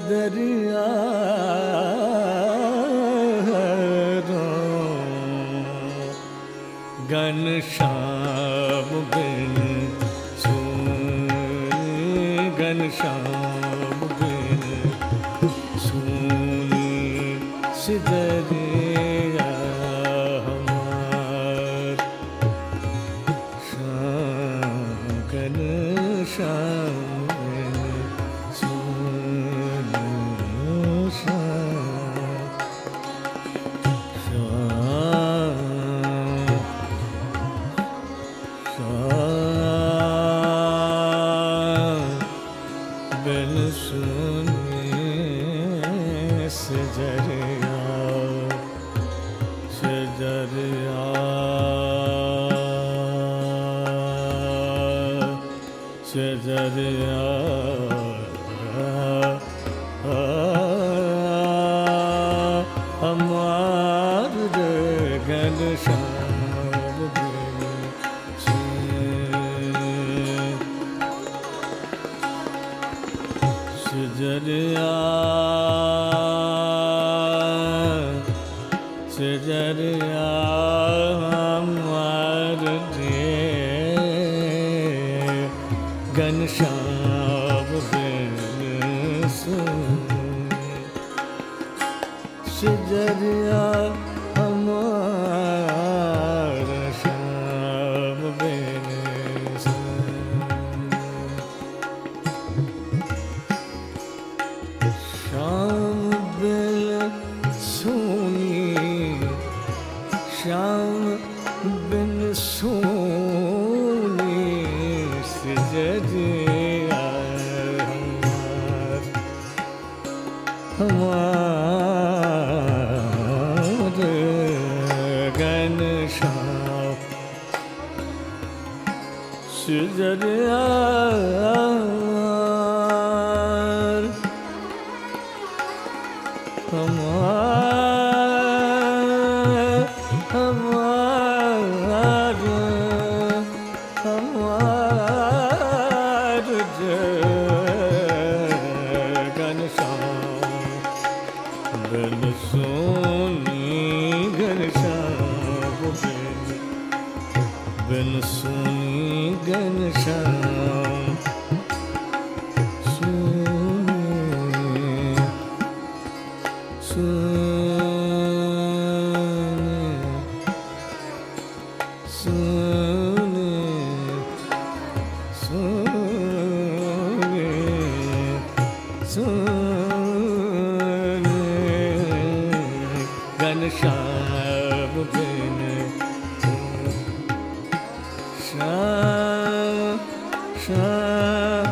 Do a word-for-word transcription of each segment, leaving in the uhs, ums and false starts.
दरिया घनश्याम बिन सुनी घनश्याम बिन सुनी सिदरिया हमार श्याम घनश्याम सजरिया हमार घनश्याम बिन सजरिया सजरिया हमार घनश्याम बिन सुनी सिदरिया हमार श्याम बिन सुनी श्याम बिन सुनी श्याम बिन सुनी सिदरिया हमार घनश्याम सिदरिया हमार हमार हमार घनश्याम बिन सुनी घनश्याम बिन सुनी घनश्याम सुनी सुनी सुनी सुनी घनश्याम बिन श्याम श्याम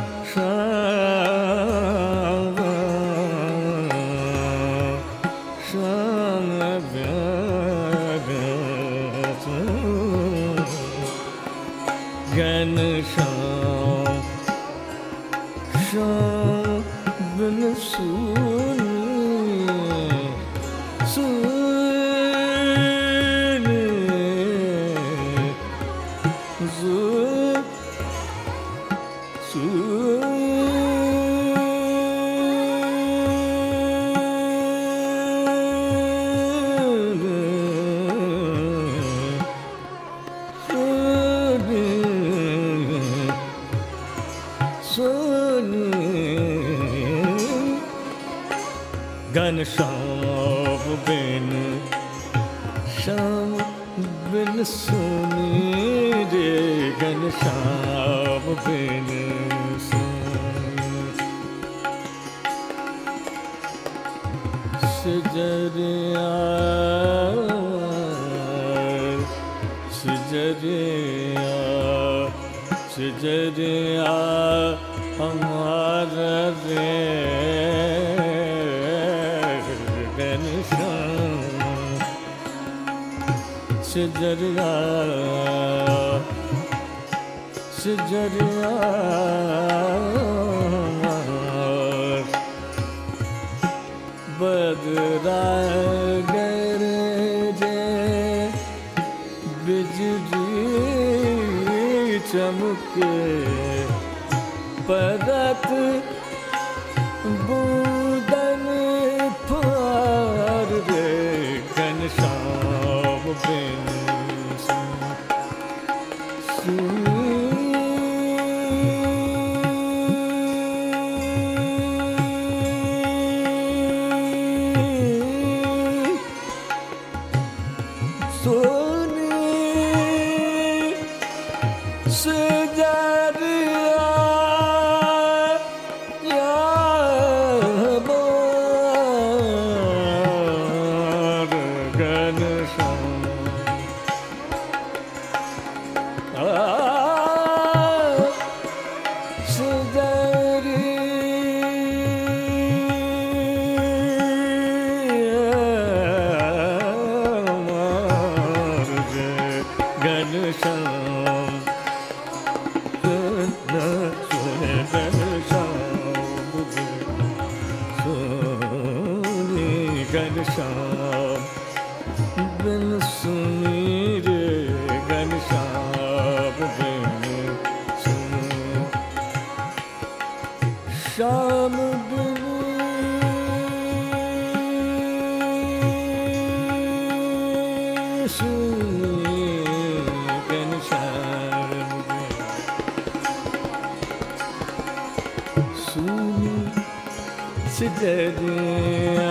श्याम श्याम घनश्याम श्याम बिन सुनी सुनी घनश्याम बिन श्याम बिन सुनी रे घनश्याम बिन सुनी सिदरिया सिदरिया सिदरिया हमार रे घनश्याम सिदरिया सिदरिया बदरा गरजे बिजली चमके परत बूंदा घनश्याम बिन सुनी रे घनश्याम बिन सुनी श्याम बिन सुनी घनश्याम बिन सुनी सिजरिया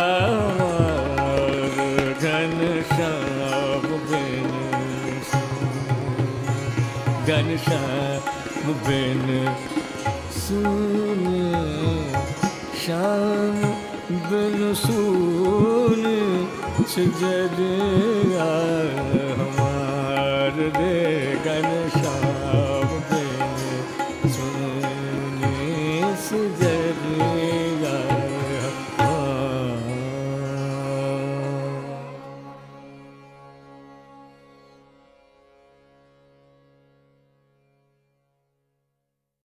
घनश्याम बिन घनश्याम बिन सुनी श्याम बिन सुनी सिजरिया हमार रे घनश्याम बिन सुनी सिजरिया